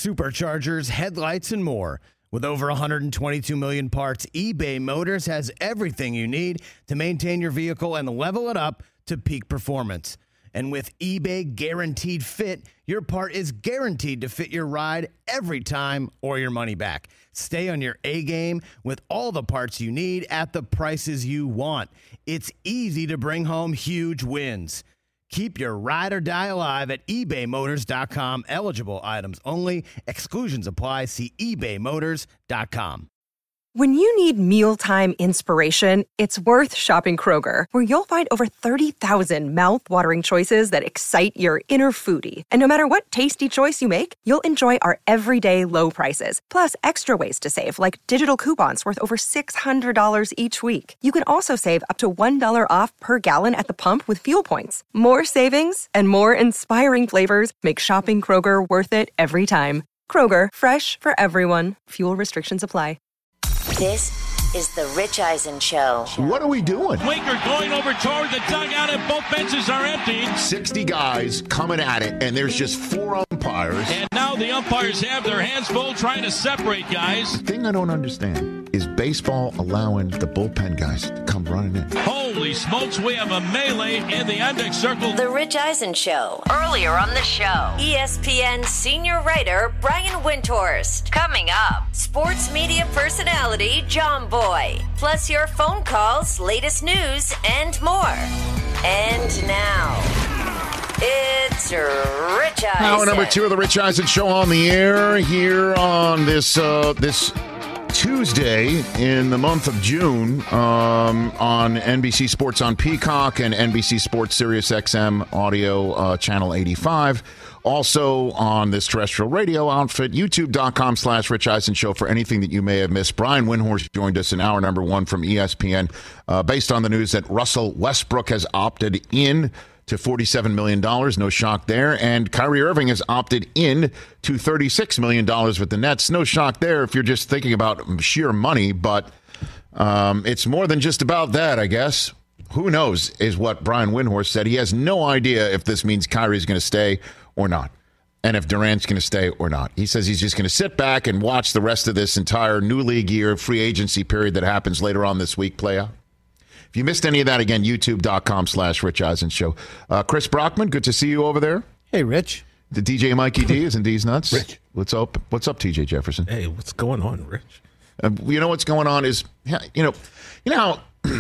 superchargers, headlights, and more. With over 122 million parts, eBay Motors has everything you need to maintain your vehicle and level it up to peak performance. And with eBay Guaranteed Fit, your part is guaranteed to fit your ride every time or your money back. Stay on your A-game with all the parts you need at the prices you want. It's easy to bring home huge wins. Keep your ride or die alive at ebaymotors.com. Eligible items only. Exclusions apply. See ebaymotors.com. When you need mealtime inspiration, it's worth shopping Kroger, where you'll find over 30,000 mouth-watering choices that excite your inner foodie. And no matter what tasty choice you make, you'll enjoy our everyday low prices, plus extra ways to save, like digital coupons worth over $600 each week. You can also save up to $1 off per gallon at the pump with fuel points. More savings and more inspiring flavors make shopping Kroger worth it every time. Kroger, fresh for everyone. Fuel restrictions apply. This is the Rich Eisen Show. What are we doing? Winker going over toward the dugout and both benches are empty. 60 guys coming at it, and there's just 4 umpires. And now the umpires have their hands full trying to separate guys. The thing I don't understand is baseball allowing the bullpen guys to come running in. Holy smokes, we have a melee in the index circle. The Rich Eisen Show. Earlier on the show, ESPN senior writer Brian Windhorst. Coming up, sports media personality John Boy. Plus your phone calls, latest news, and more. And now, it's Rich Eisen. Hour number 2 of the Rich Eisen Show on the air here on this Tuesday in the month of June on NBC Sports on Peacock and NBC Sports Sirius XM Audio Channel 85. Also on this terrestrial radio outfit, youtube.com/Rich Eisen Show for anything that you may have missed. Brian Windhorst joined us in hour number 1 from ESPN based on the news that Russell Westbrook has opted in to $47 million. No shock there. And Kyrie Irving has opted in to $36 million with the Nets. No shock there if you're just thinking about sheer money, but it's more than just about that, I guess. Who knows is what Brian Windhorst said. He has no idea if this means Kyrie's going to stay or not, and if Durant's going to stay or not. He says he's just going to sit back and watch the rest of this entire new league year free agency period that happens later on this week play out. If you missed any of that, again, youtube.com/Rich Eisen Show. Chris Brockman, good to see you over there. Hey, Rich. The DJ Mikey D is in D's Nuts. Rich. What's up, TJ Jefferson? Hey, what's going on, Rich? You know what's going on is, you know how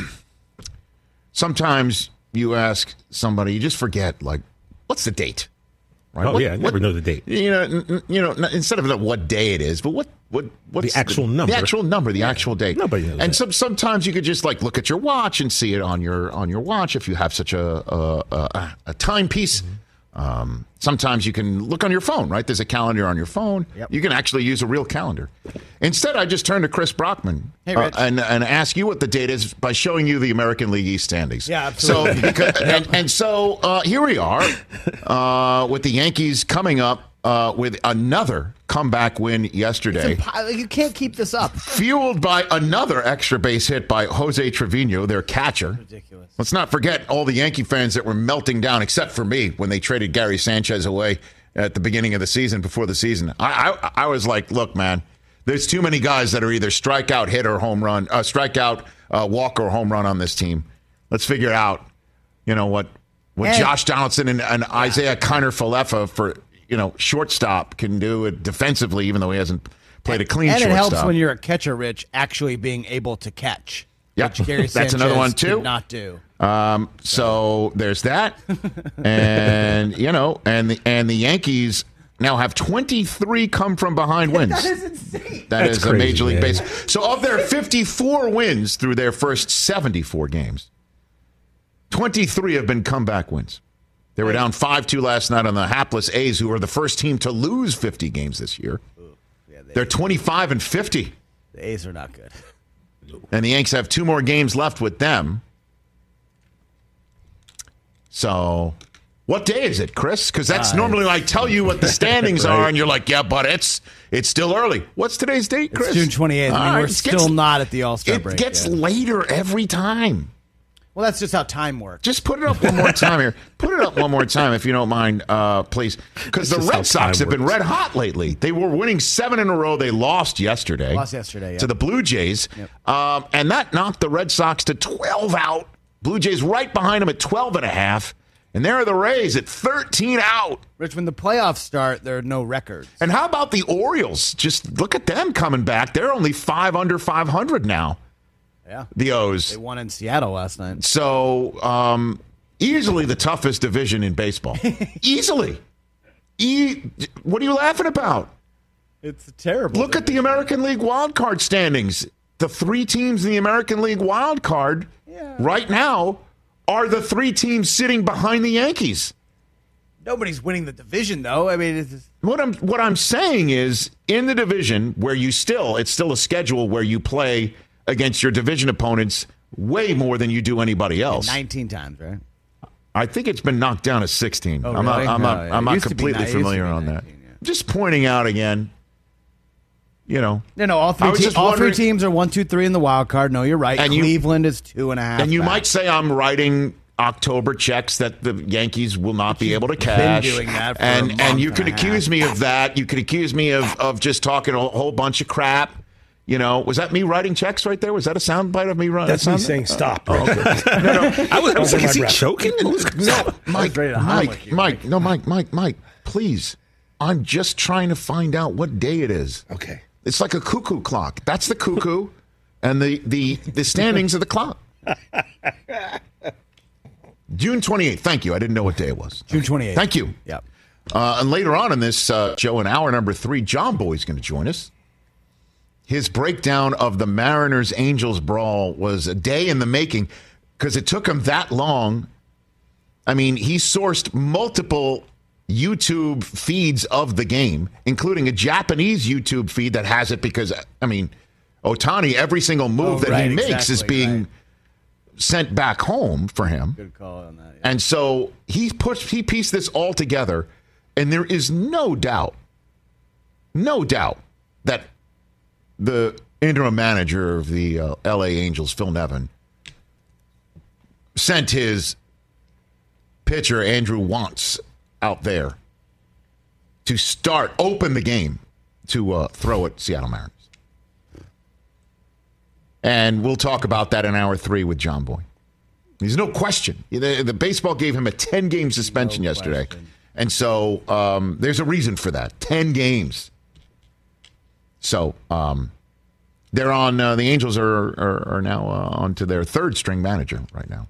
sometimes you ask somebody, you just forget, like, what's the date? Right? Oh, I never know the date. You know, instead of what day it is, but what's the actual number? The actual number, the actual date. Nobody knows. And sometimes you could just like look at your watch and see it on your watch if you have such a timepiece. Mm-hmm. Sometimes you can look on your phone, right? There's a calendar on your phone. Yep. You can actually use a real calendar. Instead, I just turned to Chris Brockman and ask you what the date is by showing you the American League East standings. Yeah, absolutely. So here we are with the Yankees coming up with another comeback win yesterday. You can't keep this up. Fueled by another extra base hit by Jose Trevino, their catcher. Ridiculous. Let's not forget all the Yankee fans that were melting down, except for me, when they traded Gary Sanchez away at the beginning of the season, before the season. I was like, look, man, there's too many guys that are either strikeout, hit, or home run, strikeout, walk, or home run on this team. Let's figure out, what Josh Donaldson and Isaiah Kiner-Falefa for shortstop can do it defensively, even though he hasn't played a clean shortstop. And it helps when you're a catcher, Rich, actually being able to catch. Yep, which Gary that's Sanchez another one too. Could not do. So there's that, and the Yankees now have 23 come from behind wins. That is insane. That's crazy, a Major League man. Baseball. So of their 54 wins through their first 74 games, 23 have been comeback wins. They were down 5-2 last night on the hapless A's, who are the first team to lose 50 games this year. They're 25-50. The A's are not good. And the Yanks have 2 more games left with them. So, what day is it, Chris? Because that's normally I tell you what the standings right. are, and you're like, yeah, but it's still early. What's today's date, Chris? It's June 28th. I mean, we're still not at the All-Star break. It gets yet. later every time. Well, that's just how time works. Just put it up one more time here. Put it up one more time, if you don't mind, please. Because the Red Sox have been red hot lately. They were winning 7 in a row. They lost yesterday. To the Blue Jays. Yep. And that knocked the Red Sox to 12 out. Blue Jays right behind them at 12.5. And there are the Rays at 13 out. Rich, when the playoffs start, there are no records. And how about the Orioles? Just look at them coming back. They're only 5 under 500 now. Yeah. The O's. They won in Seattle last night. So, easily the toughest division in baseball. Easily. What are you laughing about? It's terrible. Look at the American League wild card standings. The 3 teams in the American League wild card right now are the 3 teams sitting behind the Yankees. Nobody's winning the division, though. I mean, it's just... what I'm saying is, in the division where it's still a schedule where you play against your division opponents way more than you do anybody else. 19 times, right? I think it's been knocked down to 16. Oh, I'm really? not completely familiar on that. Just pointing out again. No, all three teams are 1, 2, 3 in the wild card. No, you're right. And Cleveland is 2.5. And you might say I'm writing October checks that the Yankees will not be able to cash. Been doing that for and you could accuse me of that. You could accuse me of just talking a whole bunch of crap. Was that me writing checks right there? Was that a soundbite of me writing? That's me saying stop. Oh, okay. No. I was like, is he choking? No, Mike, please. I'm just trying to find out what day it is. Okay. It's like a cuckoo clock. That's the cuckoo, and the standings of the clock. June 28th. Thank you. I didn't know what day it was. June 28th. Thank you. Yep. And later on in this show, in hour number 3, John Boy's going to join us. His breakdown of the Mariners-Angels brawl was a day in the making because it took him that long. I mean, he sourced multiple YouTube feeds of the game, including a Japanese YouTube feed that has it because, Ohtani, every single move he makes is being sent back home for him. Good call on that. Yeah. And so he pieced this all together, and there is no doubt that the interim manager of the LA Angels, Phil Nevin, sent his pitcher, Andrew Wantz, out there to open the game to throw at Seattle Mariners. And we'll talk about that in hour 3 with John Boy. There's no question. The baseball gave him a 10-game suspension yesterday. And so there's a reason for that. 10 games. So they're on, the Angels are now on to their 3rd-string manager right now.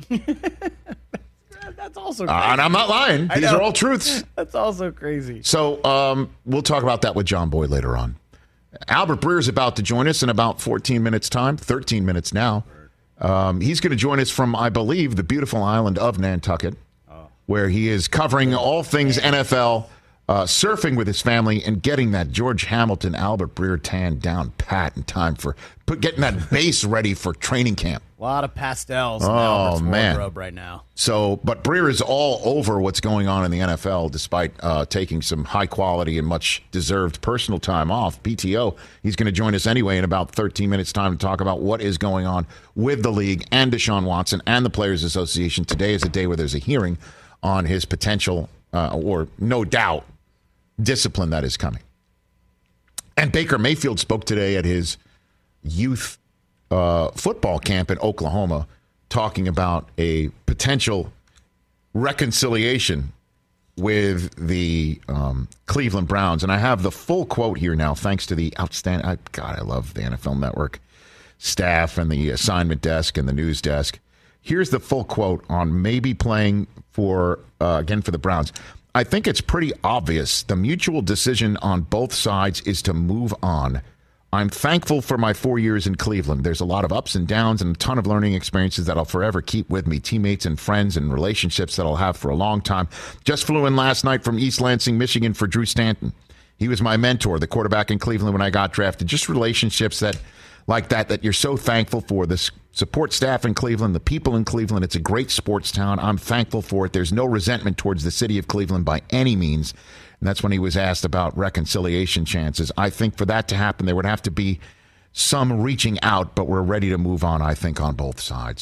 That's also crazy. And I'm not lying. These are all truths. That's also crazy. So we'll talk about that with John Boy later on. Albert Breer's about to join us in about 14 minutes' time, 13 minutes now. He's going to join us from, I believe, the beautiful island of Nantucket, where he is covering all things NFL, surfing with his family, and getting that George Hamilton, Albert Breer tan down pat in time for getting that base ready for training camp. A lot of pastels in Albert's wardrobe right now. So, but Breer is all over what's going on in the NFL, despite taking some high quality and much deserved personal time off, PTO. He's going to join us anyway in about 13 minutes' time to talk about what is going on with the league and Deshaun Watson and the Players Association. Today is a day where there's a hearing on his potential, or no doubt, discipline that is coming. And Baker Mayfield spoke today at his youth football camp in Oklahoma, talking about a potential reconciliation with the Cleveland Browns. And I have the full quote here now, thanks to the outstanding, I love the NFL Network staff and the assignment desk and the news desk. Here's the full quote on maybe playing for the Browns. I think it's pretty obvious the mutual decision on both sides is to move on. I'm thankful for my 4 years in Cleveland. There's a lot of ups and downs and a ton of learning experiences that I'll forever keep with me, teammates and friends and relationships that I'll have for a long time. Just flew in last night from East Lansing, Michigan for Drew Stanton. He was my mentor, the quarterback in Cleveland when I got drafted. Just relationships that you're so thankful for. The support staff in Cleveland, the people in Cleveland. It's a great sports town. I'm thankful for it. There's no resentment towards the city of Cleveland by any means. And that's when he was asked about reconciliation chances. I think for that to happen, there would have to be some reaching out, but we're ready to move on, I think, on both sides.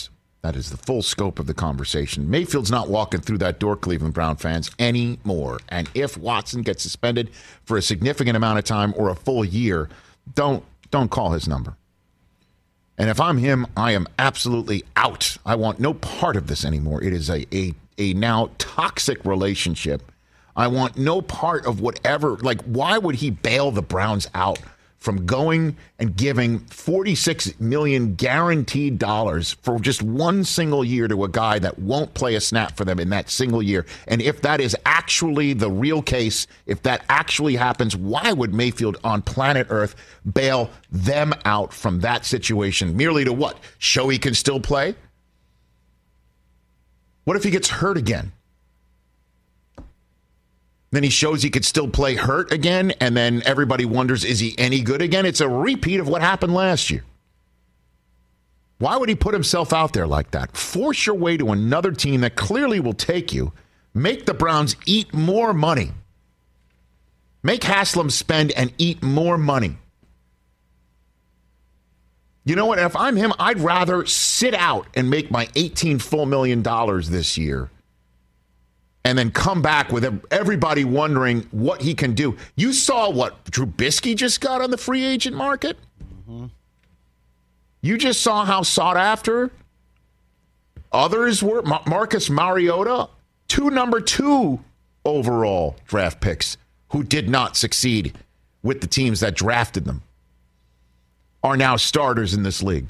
That is the full scope of the conversation. Mayfield's not walking through that door, Cleveland Brown fans, anymore. And if Watson gets suspended for a significant amount of time or a full year, don't call his number. And if I'm him, I am absolutely out. I want no part of this anymore. It is a now toxic relationship. I want no part of whatever. Like, why would he bail the Browns out from going and giving $46 million guaranteed dollars for just one single year to a guy that won't play a snap for them in that single year? And if that is actually the real case, if that actually happens, why would Mayfield on planet Earth bail them out from that situation merely to what? Show he can still play? What if he gets hurt again? Then he shows he could still play hurt again, and then everybody wonders, is he any good again? It's a repeat of what happened last year. Why would he put himself out there like that? Force your way to another team that clearly will take you. Make the Browns eat more money. Make Haslam spend and eat more money. You know what? If I'm him, I'd rather sit out and make my $18 full million this year and then come back with everybody wondering what he can do. You saw what Trubisky just got on the free agent market? Mm-hmm. You just saw how sought after others were. Marcus Mariota, 2 number 2 overall draft picks who did not succeed with the teams that drafted them, are now starters in this league.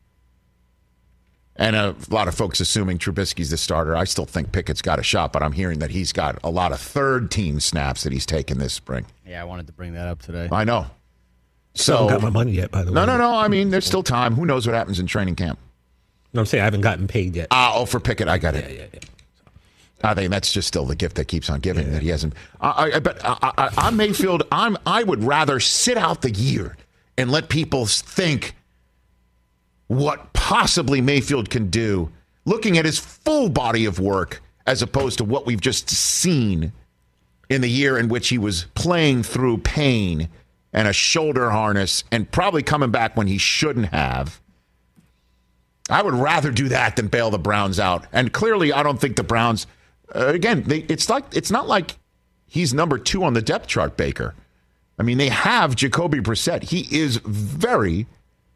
And a lot of folks assuming Trubisky's the starter. I still think Pickett's got a shot, but I'm hearing that he's got a lot of third-team snaps that he's taken this spring. Yeah, I wanted to bring that up today. I know. So, I haven't got my money yet, by the way. No. I mean, there's still time. Who knows what happens in training camp? No, I'm saying I haven't gotten paid yet. For Pickett, I got it. Yeah. I think that's just still the gift that keeps on giving that he hasn't. But I'm Mayfield. I would rather sit out the year and let people think what possibly Mayfield can do, looking at his full body of work as opposed to what we've just seen in the year in which he was playing through pain and a shoulder harness and probably coming back when he shouldn't have. I would rather do that than bail the Browns out. And clearly, I don't think the Browns, it's not like he's number 2 on the depth chart, Baker. I mean, they have Jacoby Brissett. He is very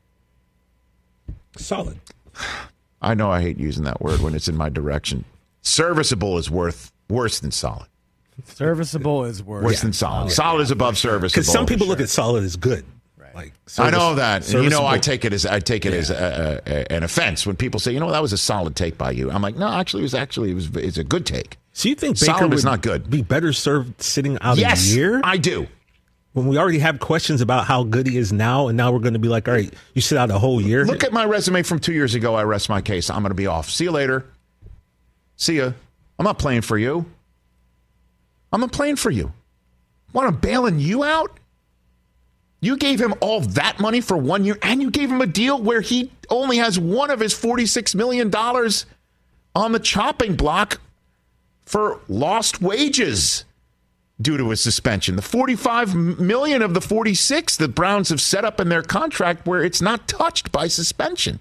solid. I know I hate using that word when it's in my direction. Serviceable is worse than solid. Serviceable is worse than solid. Solid is above serviceable. Because some people look at solid as good. Right. Like I know that. And I take it as an offense when people say, that was a solid take by you. I'm like, no, actually, it's a good take. So you think Baker solid would is not good. Be better served sitting out a year? Yes, I do. When we already have questions about how good he is now, and now we're going to be like, all right, you sit out a whole year? Look at my resume from 2 years ago. I rest my case. I'm going to be off. See you later. See ya. I'm not playing for you. I'm not playing for you. What, I'm bailing you out? You gave him all that money for 1 year, and you gave him a deal where he only has one of his $46 million on the chopping block for lost wages due to a suspension. The $45 million of the $46 the Browns have set up in their contract where it's not touched by suspension.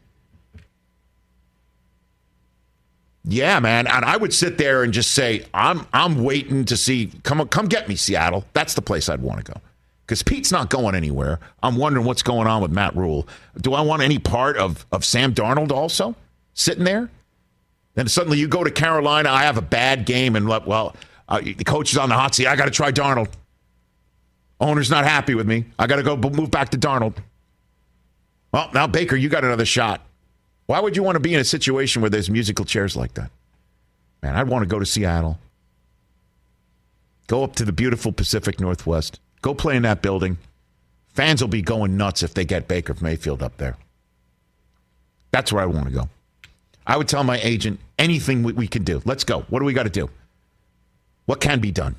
Yeah, man. And I would sit there and just say, I'm waiting to see, come get me, Seattle. That's the place I'd want to go. Because Pete's not going anywhere. I'm wondering what's going on with Matt Rule. Do I want any part of Sam Darnold also sitting there? Then suddenly you go to Carolina, I have a bad game, and the coach is on the hot seat. I got to try Darnold. Owner's not happy with me. I got to go move back to Darnold. Well, now, Baker, you got another shot. Why would you want to be in a situation where there's musical chairs like that? Man, I'd want to go to Seattle. Go up to the beautiful Pacific Northwest. Go play in that building. Fans will be going nuts if they get Baker Mayfield up there. That's where I want to go. I would tell my agent, anything we can do. Let's go. What do we got to do? What can be done?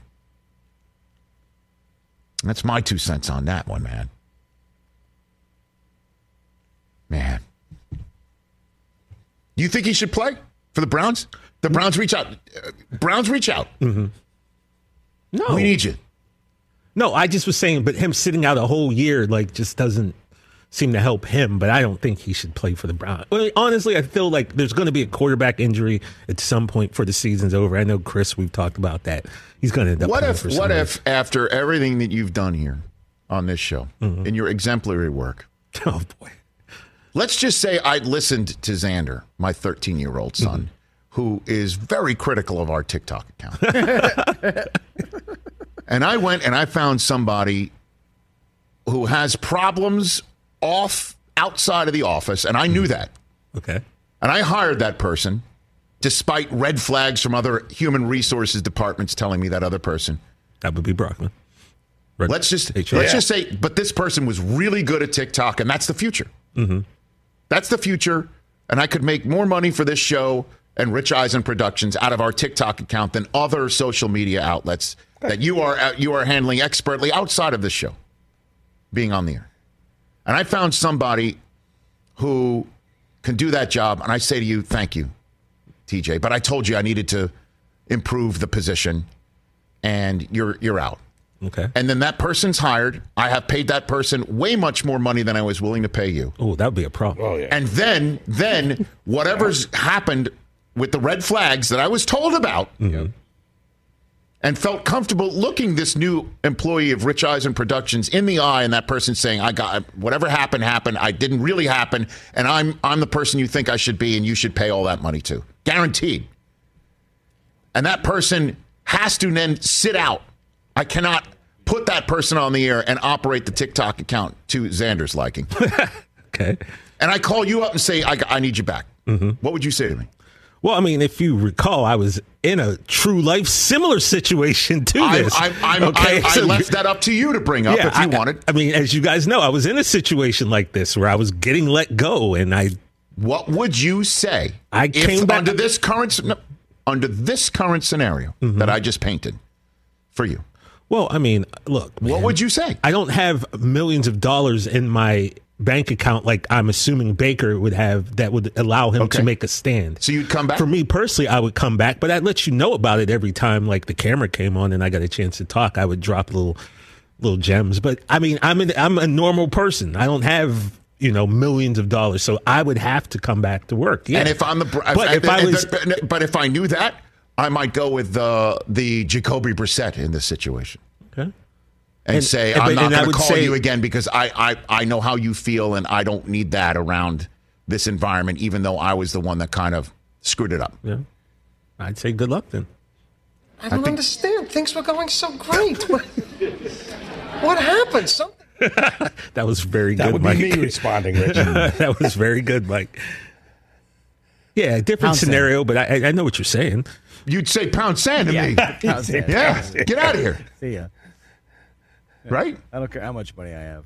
That's my 2 cents on that one, man. Man. You think he should play for the Browns? The Browns reach out. Mm-hmm. No. We need you. No, I just was saying, but him sitting out a whole year, just doesn't seem to help him, but I don't think he should play for the Browns. Well, honestly, I feel like there's going to be a quarterback injury at some point before the season's over. I know, Chris, we've talked about that. He's going to end up playing for somebody. What if after everything that you've done here on this show, in your exemplary work, oh, boy. Let's just say I listened to Xander, my 13-year-old son, who is very critical of our TikTok account. And I went and I found somebody who has problems outside of the office, and I knew that. Okay. And I hired that person, despite red flags from other human resources departments telling me that other person. That would be Brockman. Let's just say, but this person was really good at TikTok, and that's the future. Mm-hmm. That's the future, and I could make more money for this show and Rich Eisen Productions out of our TikTok account than other social media outlets that you are handling expertly outside of this show, being on the air. And I found somebody who can do that job, and I say to you, thank you, TJ. But I told you I needed to improve the position, and you're out. Okay. And then that person's hired. I have paid that person way much more money than I was willing to pay you. Oh, that would be a problem. Oh, yeah. And then whatever's happened with the red flags that I was told about and felt comfortable looking this new employee of Rich Eisen Productions in the eye, and that person saying, I got whatever happened. I didn't really happen. And I'm the person you think I should be, and you should pay all that money to. Guaranteed. And that person has to then sit out. I cannot put that person on the air and operate the TikTok account to Xander's liking. Okay. And I call you up and say, I need you back. What would you say to me? Well, I mean, if you recall, I was in a true life similar situation to this. I left that up to you to bring up if you wanted. I mean, as you guys know, I was in a situation like this where I was getting let go, and What would you say? I came back under this current scenario that I just painted for you. Well, I mean, look, man, what would you say? I don't have millions of dollars in my bank account like I'm assuming Baker would have that would allow him to make a stand. So you'd come back? For me personally, I would come back, but I'd let you know about it every time like the camera came on and I got a chance to talk. I would drop little gems. But I mean, I'm a normal person. I don't have millions of dollars, so I would have to come back to work. Yeah. And if I'm but if I knew that, I might go with the Jacoby Brissett in this situation. Okay. And say, I'm not going to call you again because I know how you feel and I don't need that around this environment, even though I was the one that kind of screwed it up. Yeah. I'd say good luck then. I don't understand. Things were going so great. What happened? Something. That was very good, That would Mike. be me responding, Rich. That was very good, Mike. Yeah, different scenario, but I know what you're saying. You'd say pound sand to me. Pound sand. Yeah, get out of here. See ya. Right? I don't care how much money I have.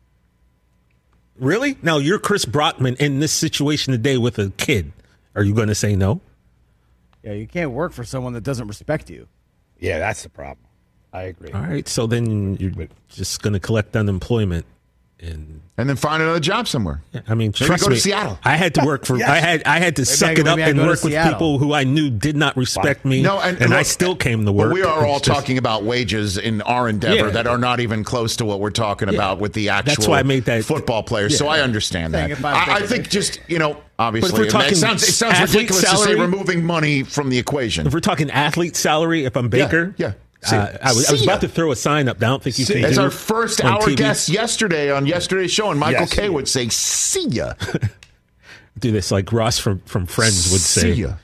Really? Now, you're Chris Brockman in this situation today with a kid. Are you going to say no? Yeah, you can't work for someone that doesn't respect you. Yeah, that's the problem. I agree. All right, so then you're just going to collect unemployment. And then find another job somewhere. I mean, Maybe trust go me, to Seattle. I had to work for. I had to suck it up and work with people who I knew did not respect me. No, and look, I still came to work. But we are all talking about wages in our endeavor that are not even close to what we're talking about with the actual That's why I made that, football players. So I understand that. I think just obviously, but if we're talking it sounds ridiculous to say removing money from the equation. If we're talking athlete salary, if I'm Baker, yeah. I was about to throw a sign up. I don't think you can. As our first hour guest yesterday on yesterday's show, and Michael K would say, "See ya." Do this like Ross from Friends would say. See ya.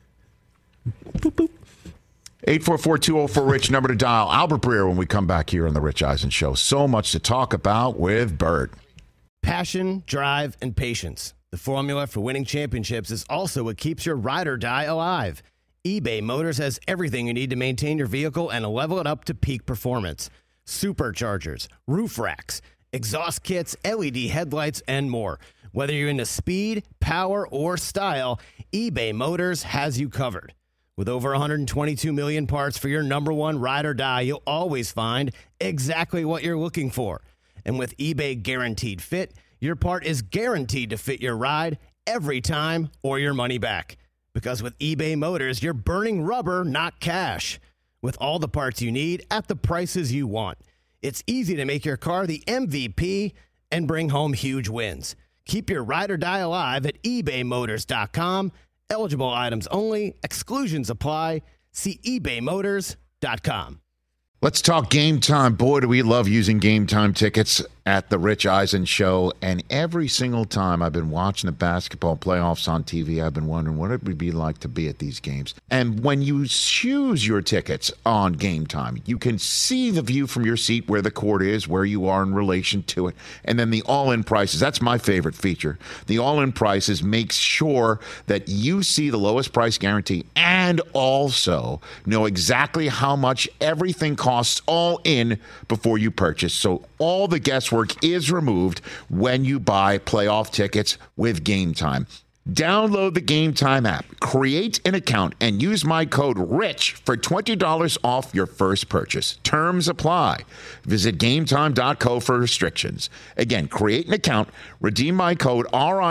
844-204-RICH, number to dial. Albert Breer when we come back here on the Rich Eisen Show. So much to talk about with Bert. Passion, drive, and patience. The formula for winning championships is also what keeps your ride or die alive. eBay Motors has everything you need to maintain your vehicle and level it up to peak performance. Superchargers, roof racks, exhaust kits, LED headlights, and more. Whether you're into speed, power, or style, eBay Motors has you covered. With over 122 million parts for your number one ride or die, you'll always find exactly what you're looking for. And with eBay Guaranteed Fit, your part is guaranteed to fit your ride every time or your money back. Because with eBay Motors, you're burning rubber, not cash. With all the parts you need at the prices you want. It's easy to make your car the MVP and bring home huge wins. Keep your ride or die alive at ebaymotors.com. Eligible items only. Exclusions apply. See ebaymotors.com. Let's talk Game Time. Boy, do we love using Game Time tickets at the Rich Eisen Show. And every single time I've been watching the basketball playoffs on TV, I've been wondering what it would be like to be at these games. And when you choose your tickets on Game Time, you can see the view from your seat where the court is, where you are in relation to it. And then the all-in prices. That's my favorite feature. The all-in prices makes sure that you see the lowest price guarantee and also know exactly how much everything costs all in before you purchase. So all the guesswork is removed when you buy playoff tickets with Game Time. Download the Game Time app, create an account, and use my code RICH for $20 off your first purchase. Terms apply. Visit GameTime.co for restrictions. Again, create an account, redeem my code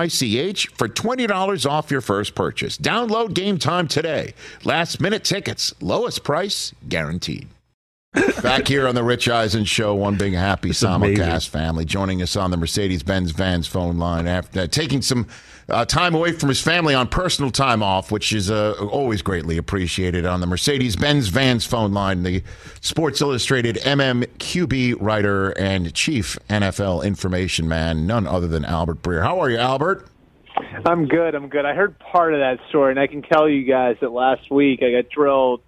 RICH for $20 off your first purchase. Download Game Time today. Last minute tickets, lowest price guaranteed. Back here on the Rich Eisen Show, one big happy simulcast family. Joining us on the Mercedes-Benz Vans phone line after taking some time away from his family on personal time off, which is always greatly appreciated. On the Mercedes-Benz Vans phone line, the Sports Illustrated MMQB writer and chief NFL information man, none other than Albert Breer. How are you, Albert? I'm good. I heard part of that story, and I can tell you guys that last week I got drilled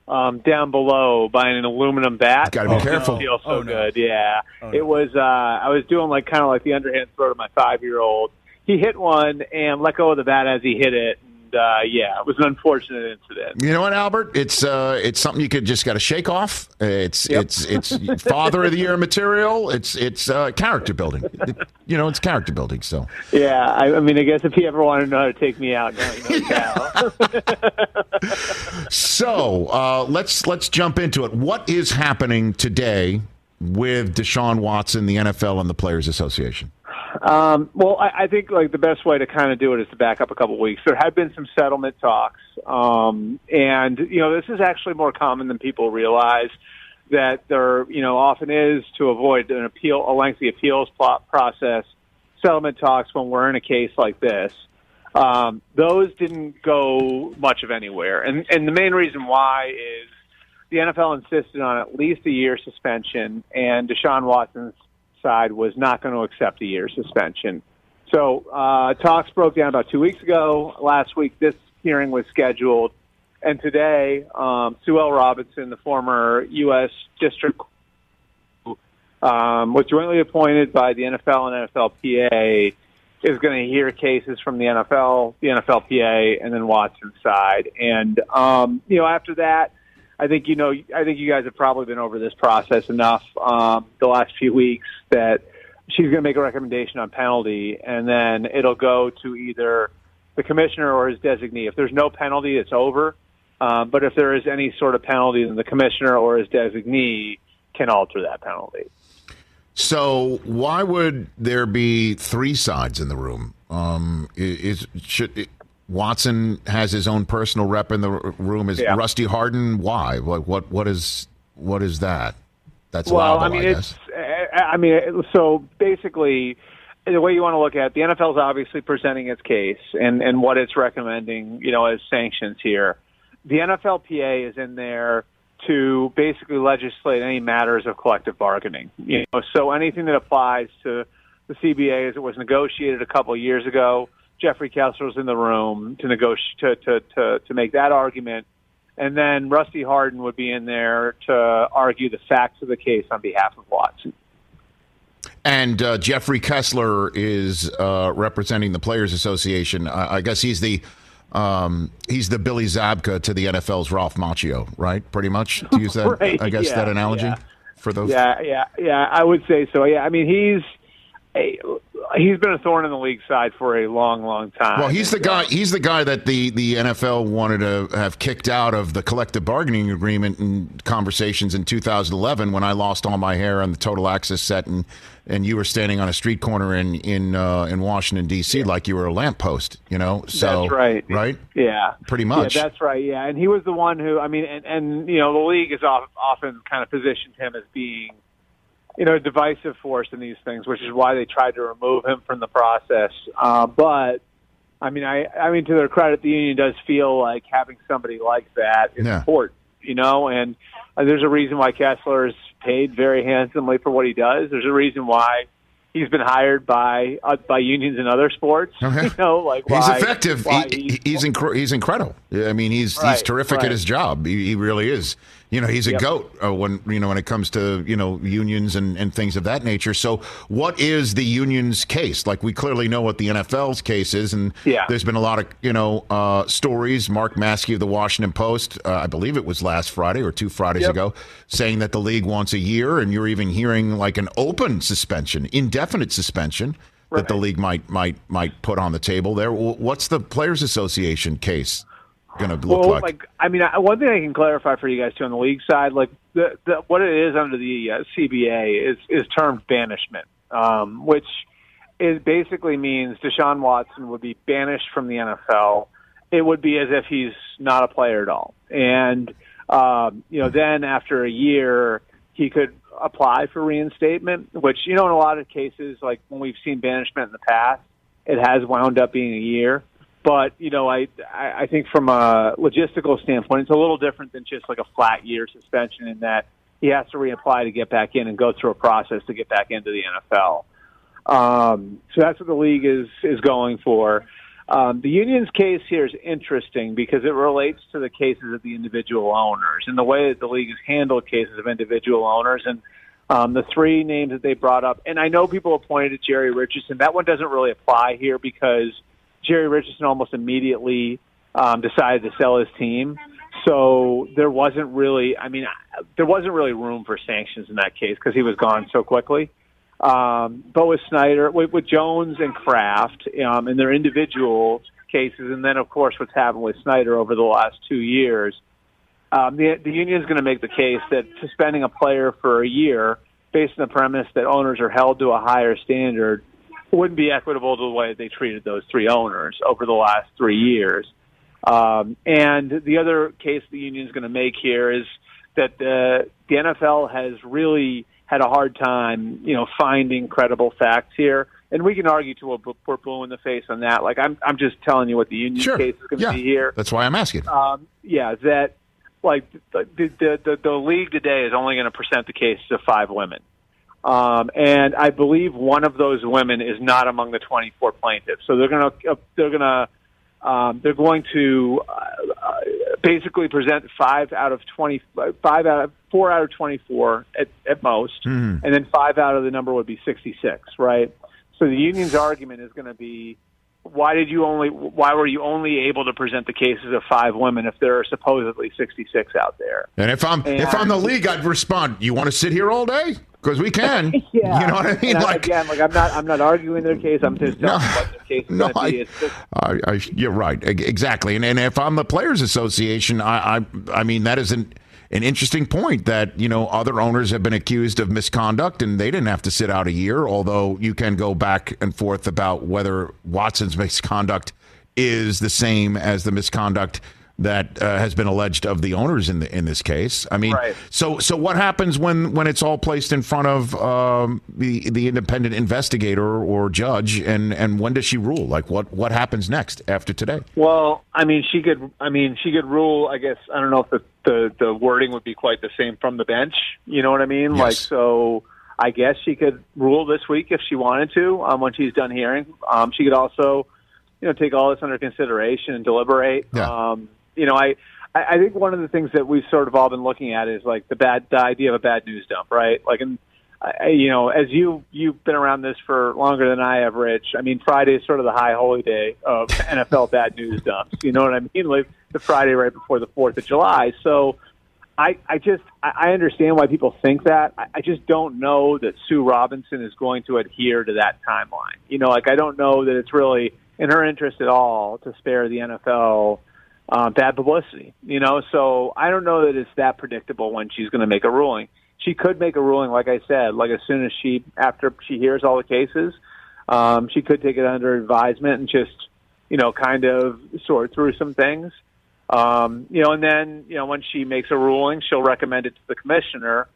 down below by an aluminum bat. Got to be careful. It feels so good. Yeah. It was, I was doing kind of like the underhand throw to my 5-year-old. He hit one and let go of the bat as he hit it. And, it was an unfortunate incident. You know what, Albert? It's something you could just got to shake off. It's Father of the Year material. It's character building. It's character building. So yeah, I mean, I guess if he ever wanted to know how to take me out, now he knows how. So let's jump into it. What is happening today with Deshaun Watson, the NFL, and the Players Association? Well, I think the best way to kind of do it is to back up a couple of weeks. There had been some settlement talks, and this is actually more common than people realize. That there, often is to avoid a lengthy appeals process. Settlement talks when we're in a case like this, those didn't go much of anywhere, and the main reason why is the NFL insisted on at least a year suspension, and Deshaun Watson's side was not going to accept a year suspension. So talks broke down about 2 weeks ago. Last week, this hearing was scheduled. And today, Sue L. Robinson, the former U.S. District, was jointly appointed by the NFL and NFLPA, is going to hear cases from the NFL, the NFLPA, and then Watson's side. And, after that, I think you guys have probably been over this process enough the last few weeks that she's going to make a recommendation on penalty, and then it'll go to either the commissioner or his designee. If there's no penalty, it's over. But if there is any sort of penalty, then the commissioner or his designee can alter that penalty. So why would there be three sides in the room? Watson has his own personal rep in the room. Is Rusty Hardin? Why? What is that? That's allowable, I guess. So basically, the way you want to look at it, the NFL is obviously presenting its case and what it's recommending, as sanctions here. The NFLPA is in there to basically legislate any matters of collective bargaining. So anything that applies to the CBA as it was negotiated a couple of years ago. Jeffrey Kessler's in the room to negotiate to make that argument, and then Rusty Hardin would be in there to argue the facts of the case on behalf of Watson. And Jeffrey Kessler is representing the Players Association. I guess he's the Billy Zabka to the NFL's Ralph Macchio, right? Pretty much to use that. Right. I guess that analogy for those. Yeah. I would say so. Yeah. I mean, he's been a thorn in the league side for a long, long time. Well, he's the guy. He's the guy that the NFL wanted to have kicked out of the collective bargaining agreement in conversations in 2011 when I lost all my hair on the Total Access set, and you were standing on a street corner in Washington D.C. like you were a lamppost. So that's right. Right? Yeah, pretty much. Yeah, that's right. Yeah, and he was the one who. I mean, and the league has often kind of positioned him as being divisive force in these things, which is why they tried to remove him from the process. But I mean, to their credit, the union does feel like having somebody like that is important, and there's a reason why Kessler is paid very handsomely for what he does. There's a reason why he's been hired by unions in other sports. Okay. He's effective. He's incredible. I mean, he's terrific at his job. He really is. He's a goat when it comes to unions and things of that nature. So, what is the union's case? Like, we clearly know what the NFL's case is, and there's been a lot of stories. Mark Maskey of the Washington Post, I believe it was last Friday or 2 Fridays ago, saying that the league wants a year, and you're even hearing like an open suspension, indefinite suspension that the league might put on the table there. What's the Players Association case going to look like? One thing I can clarify for you guys too on the league side, like what it is under the CBA is termed banishment, which basically means Deshaun Watson would be banished from the NFL. It would be as if he's not a player at all, and then after a year he could apply for reinstatement, which in a lot of cases, like when we've seen banishment in the past, it has wound up being a year. But, I think from a logistical standpoint, it's a little different than just like a flat year suspension in that he has to reapply to get back in and go through a process to get back into the NFL. So that's what the league is going for. The union's case here is interesting because it relates to the cases of the individual owners and the way that the league has handled cases of individual owners. And the 3 names that they brought up, and I know people have pointed at Jerry Richardson. That one doesn't really apply here because Jerry Richardson almost immediately decided to sell his team. So there wasn't really room for sanctions in that case because he was gone so quickly. But with Snyder, with Jones and Kraft in their individual cases, and then, of course, what's happened with Snyder over the last 2 years, the union is going to make the case that suspending a player for a year based on the premise that owners are held to a higher standard wouldn't be equitable to the way they treated those 3 owners over the last 3 years. And the other case the union is going to make here is that the NFL has really had a hard time, finding credible facts here. And we can argue to a blue in the face on that. Like, I'm just telling you what the union case is going to be here. That's why I'm asking. That like the league today is only going to present the cases of 5 women. And I believe one of those women is not among the 24 plaintiffs. So they're going to basically present 4 out of 24 at most, and then 5 out of the number would be 66, right? So the union's argument is going to be, why were you only able to present the cases of 5 women if there are supposedly 66 out there? And if I'm the league, I'd respond, you want to sit here all day? Because we can. You know what I mean? I'm not arguing their case. I'm just telling you what their case is going to be. You're right. Exactly. And if I'm the Players Association, I mean, that is an interesting point that, other owners have been accused of misconduct and they didn't have to sit out a year, although you can go back and forth about whether Watson's misconduct is the same as the misconduct that has been alleged of the owners in this case. I mean, so what happens when it's all placed in front of the independent investigator or judge, and when does she rule? Like, what happens next after today? Well, she could rule. I guess I don't know if the wording would be quite the same from the bench. You know what I mean? Yes. So I guess she could rule this week if she wanted to. When she's done hearing, she could also, take all this under consideration and deliberate. Yeah. I think one of the things that we've sort of all been looking at is like the idea of a bad news dump, right? Like, as you've been around this for longer than I have, Rich. I mean, Friday is sort of the high holy day of NFL bad news dumps. You know what I mean? Like the Friday right before the 4th of July. So I understand why people think that. I just don't know that Sue Robinson is going to adhere to that timeline. I don't know that it's really in her interest at all to spare the NFL bad publicity, so I don't know that it's that predictable when she's going to make a ruling. She could make a ruling, like I said, like as soon as after she hears all the cases, she could take it under advisement and just, kind of sort through some things. And then, when she makes a ruling, she'll recommend it to the commissioner.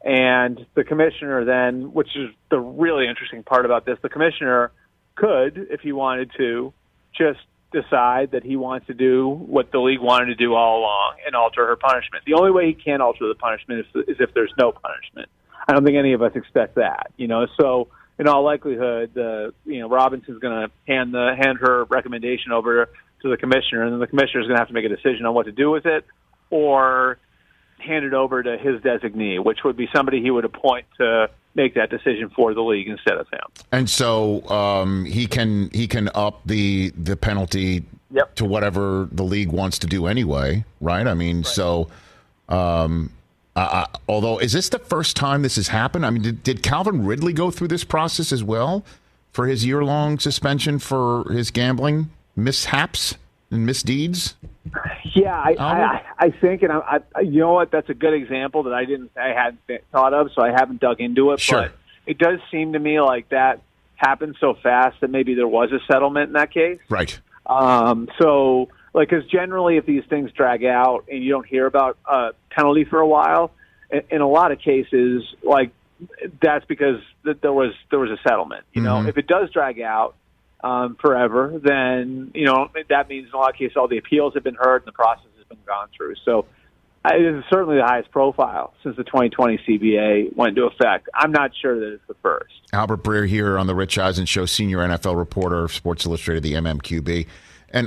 And the commissioner then, which is the really interesting part about this, the commissioner could, if he wanted to, just decide that he wants to do what the league wanted to do all along and alter her punishment. The only way he can alter the punishment is if there's no punishment. I don't think any of us expect that, So in all likelihood, Robinson's going to hand her recommendation over to the commissioner, and then the commissioner is going to have to make a decision on what to do with it, or hand it over to his designee, which would be somebody he would appoint to make that decision for the league instead of him. And so he can up the penalty to whatever the league wants to do anyway, right? I mean, right. So although, is this the first time this has happened? I mean, did Calvin Ridley go through this process as well for his year-long suspension for his gambling mishaps and misdeeds? Yeah, I think, and I you know what? That's a good example that I hadn't thought of, so I haven't dug into it. Sure. But it does seem to me like that happened so fast that maybe there was a settlement in that case. Right. So, because generally, if these things drag out and you don't hear about a penalty for a while, in a lot of cases, that's because there was a settlement. If it does drag out forever, then that means in a lot of cases all the appeals have been heard and the process has been gone through. So it is certainly the highest profile since the 2020 CBA went into effect. I'm not sure that it's the first. Albert Breer here on the Rich Eisen Show, senior NFL reporter, Sports Illustrated, the MMQB. And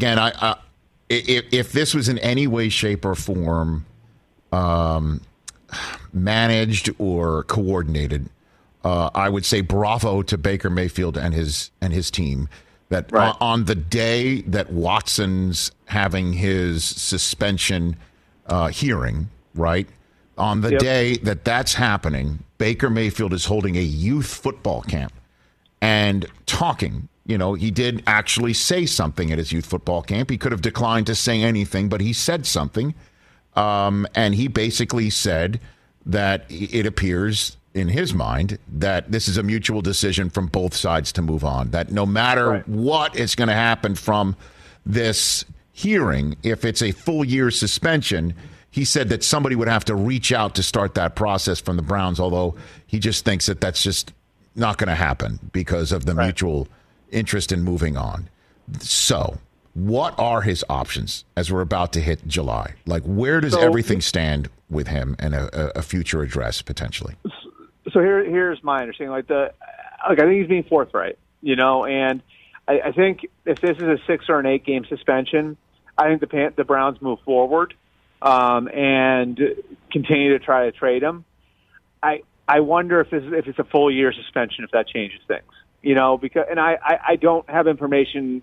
if this was in any way, shape, or form managed or coordinated, I would say bravo to Baker Mayfield and his team. That right. On the day that Watson's having his suspension hearing, right? On the day that's happening, Baker Mayfield is holding a youth football camp and talking. He did actually say something at his youth football camp. He could have declined to say anything, but he said something. And he basically said that it appears in his mind that this is a mutual decision from both sides to move on, that no matter what is going to happen from this hearing, if it's a full year suspension, he said that somebody would have to reach out to start that process from the Browns, although he just thinks that that's just not going to happen because of the mutual interest in moving on. So what are his options as we're about to hit July? Where does everything stand with him and a future address potentially? So here's my understanding. I think he's being forthright, and I think if this is a 6 or an 8 game suspension, I think the Browns move forward and continue to try to trade him. I wonder if it's a full year suspension, if that changes things, because I don't have information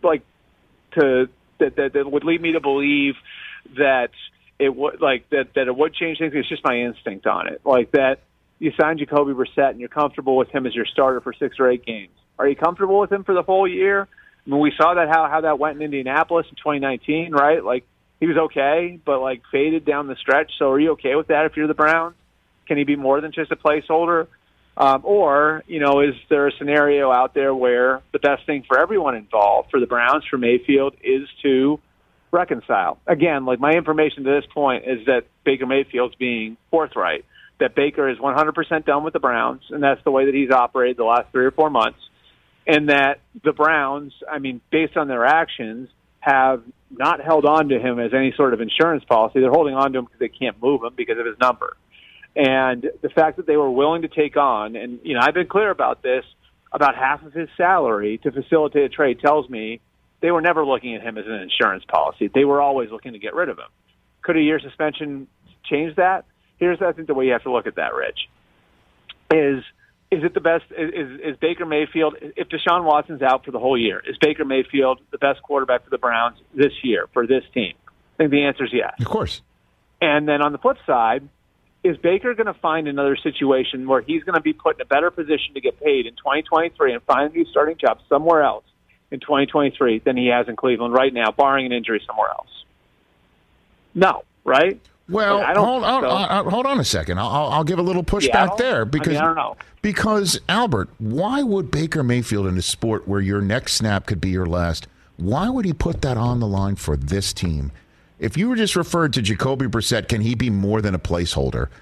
that would lead me to believe that it would that it would change things. It's just my instinct on it, that. You signed Jacoby Brissett and you're comfortable with him as your starter for 6 or 8 games. Are you comfortable with him for the whole year? I mean, we saw that how that went in Indianapolis in 2019, right? He was okay, but faded down the stretch. So are you okay with that if you're the Browns? Can he be more than just a placeholder? Or is there a scenario out there where the best thing for everyone involved, for the Browns, for Mayfield, is to reconcile? Again, my information to this point is that Baker Mayfield's being forthright, that Baker is 100% done with the Browns, and that's the way that he's operated the last 3 or 4 months, and that the Browns, based on their actions, have not held on to him as any sort of insurance policy. They're holding on to him because they can't move him because of his number. And the fact that they were willing to take on, and I've been clear about this, about half of his salary to facilitate a trade tells me they were never looking at him as an insurance policy. They were always looking to get rid of him. Could a year suspension change that? Here's, I think, the way you have to look at that, Rich. Is it the best? Is Baker Mayfield, if Deshaun Watson's out for the whole year, is Baker Mayfield the best quarterback for the Browns this year, for this team? I think the answer is yes. Of course. And then on the flip side, is Baker going to find another situation where he's going to be put in a better position to get paid in 2023 and find a new starting job somewhere else in 2023 than he has in Cleveland right now, barring an injury somewhere else? No, right? Well, hold on a second. I'll give a little pushback there because I don't know. Because Albert, why would Baker Mayfield in a sport where your next snap could be your last? Why would he put that on the line for this team? If you were just referred to Jacoby Brissett, can he be more than a placeholder?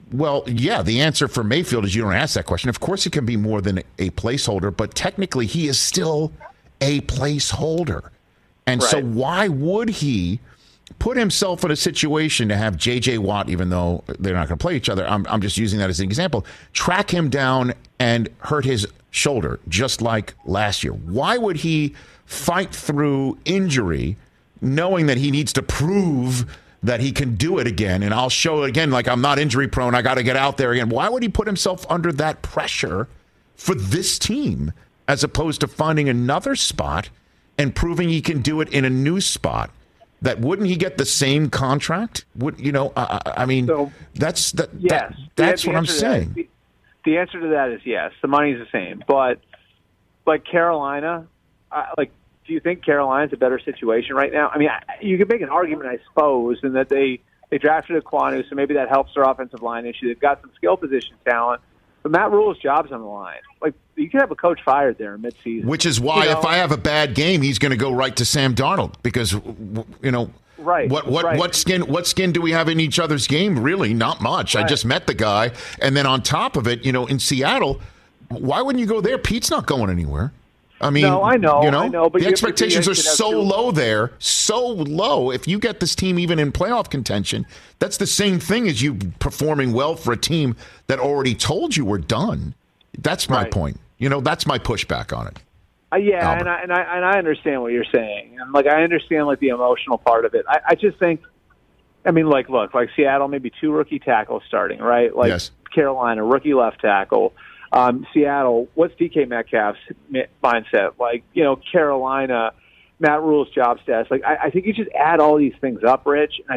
Well, yeah, the answer for Mayfield is you don't ask that question. Of course, he can be more than a placeholder, but technically he is still a placeholder. And so why would he put himself in a situation to have J.J. Watt, even though they're not going to play each other, I'm just using that as an example, track him down and hurt his shoulder, just like last year? Why would he fight through injury knowing that he needs to prove that he can do it again? And I'll show it again, like I'm not injury prone, I got to get out there again. Why would he put himself under that pressure for this team as opposed to finding another spot and proving he can do it in a new spot? That wouldn't he get the same contract? Would I mean, so, that's what I'm saying. The answer to that is yes. The money's the same, but like Carolina, do you think Carolina's a better situation right now? I mean, you could make an argument, I suppose, in that they drafted Ekwonu, so maybe that helps their offensive line issue. They've got some skill position talent. But Matt Rule's job's on the line. Like, you could have a coach fired there midseason. Which is why if I have a bad game, he's going to go right to Sam Darnold because, right. What skin do we have in each other's game? Really, not much. Right. I just met the guy, and then on top of it, in Seattle, why wouldn't you go there? Pete's not going anywhere. I mean, no, I know, but the expectations are so low there, so low. If you get this team even in playoff contention, that's the same thing as you performing well for a team that already told you we're done. That's my point. That's my pushback on it. Yeah, Albert. and I understand what you're saying, and I understand the emotional part of it. I just think, look, Seattle, maybe 2 rookie tackles starting, right? Yes. Carolina, rookie left tackle. Seattle, what's DK Metcalf's mindset? Carolina, Matt Rule's job status. I think you just add all these things up, Rich. And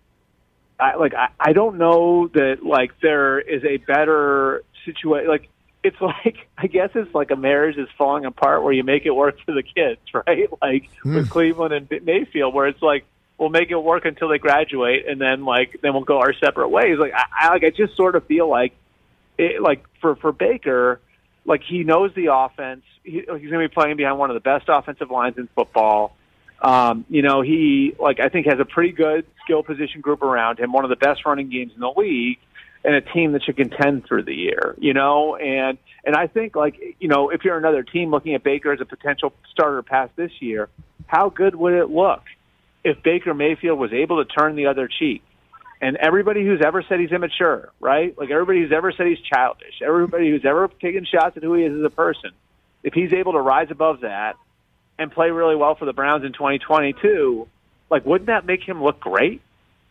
I don't know that there is a better situation. I guess it's like a marriage is falling apart where you make it work for the kids, right? With Cleveland and Mayfield, where it's we'll make it work until they graduate, and then we'll go our separate ways. I just sort of feel for Baker, he knows the offense. He's going to be playing behind one of the best offensive lines in football. He I think has a pretty good skill position group around him, one of the best running games in the league, and a team that should contend through the year. And I think if you're another team looking at Baker as a potential starter past this year, how good would it look if Baker Mayfield was able to turn the other cheek? And everybody who's ever said he's immature, right? Everybody who's ever said he's childish, everybody who's ever taken shots at who he is as a person, if he's able to rise above that and play really well for the Browns in 2022, wouldn't that make him look great?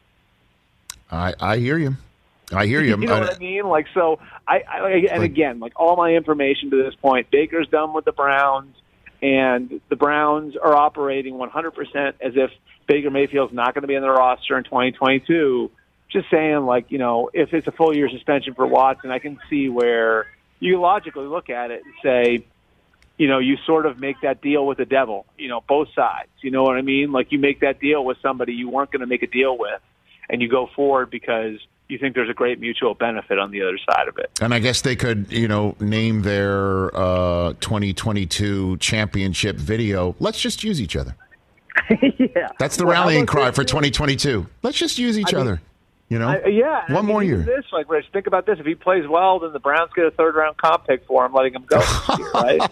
I hear you. I hear you. You know what I mean? Again, all my information to this point, Baker's done with the Browns, and the Browns are operating 100% as if Baker Mayfield's not going to be on the roster in 2022. Just saying, if it's a full year suspension for Watson, I can see where you logically look at it and say, you sort of make that deal with the devil, both sides. You know what I mean? You make that deal with somebody you weren't going to make a deal with, and you go forward because you think there's a great mutual benefit on the other side of it. And I guess they could, name their 2022 championship video, "Let's just use each other." Yeah. That's the rallying cry for 2022. Let's just use each other. One more year. This, Rich, think about this. If he plays well, then the Browns get a 3rd-round comp pick for him, letting him go this year, right?